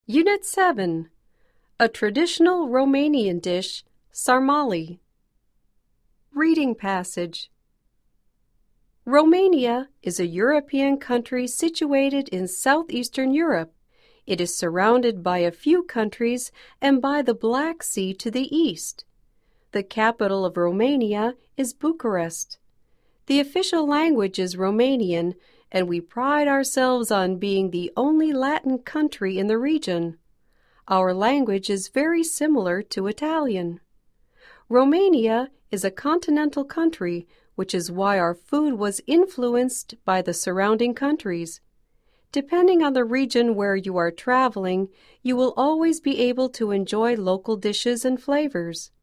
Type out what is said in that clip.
Unit 7. A traditional Romanian dish, sarmale. Reading passage. Romania is a European country situated in southeastern Europe. It is surrounded by a few countries and by the Black Sea to the east. The capital of Romania is Bucharest. The official language is Romanian, and we pride ourselves on being the only Latin country in the region. Our language is very similar to Italian. Romania is a continental country, which is why our food was influenced by the surrounding countries. Depending on the region where you are traveling, you will always be able to enjoy local dishes and flavors.